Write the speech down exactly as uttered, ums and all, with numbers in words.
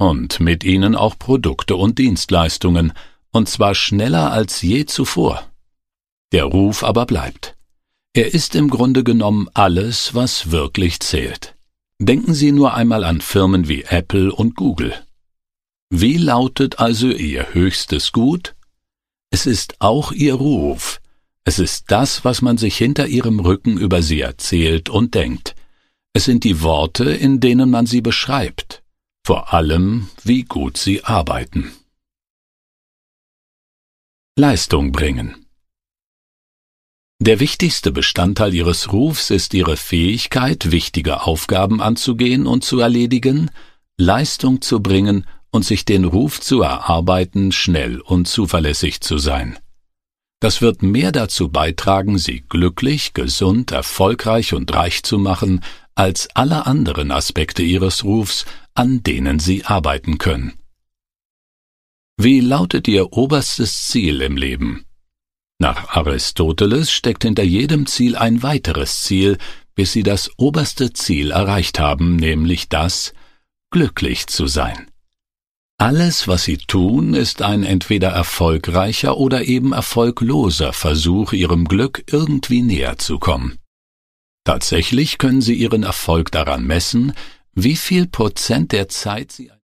und mit ihnen auch Produkte und Dienstleistungen, und zwar schneller als je zuvor. Der Ruf aber bleibt. Er ist im Grunde genommen alles, was wirklich zählt. Denken Sie nur einmal an Firmen wie Apple und Google. Wie lautet also Ihr höchstes Gut? Es ist auch Ihr Ruf. Es ist das, was man sich hinter Ihrem Rücken über Sie erzählt und denkt. Es sind die Worte, in denen man Sie beschreibt. Vor allem, wie gut Sie arbeiten. Leistung bringen. Der wichtigste Bestandteil Ihres Rufs ist Ihre Fähigkeit, wichtige Aufgaben anzugehen und zu erledigen, Leistung zu bringen und sich den Ruf zu erarbeiten, schnell und zuverlässig zu sein. Das wird mehr dazu beitragen, Sie glücklich, gesund, erfolgreich und reich zu machen, als alle anderen Aspekte Ihres Rufs, an denen Sie arbeiten können. Wie lautet Ihr oberstes Ziel im Leben? Nach Aristoteles steckt hinter jedem Ziel ein weiteres Ziel, bis Sie das oberste Ziel erreicht haben, nämlich das, glücklich zu sein. Alles, was Sie tun, ist ein entweder erfolgreicher oder eben erfolgloser Versuch, Ihrem Glück irgendwie näher zu kommen. Tatsächlich können Sie Ihren Erfolg daran messen, wie viel Prozent der Zeit Sie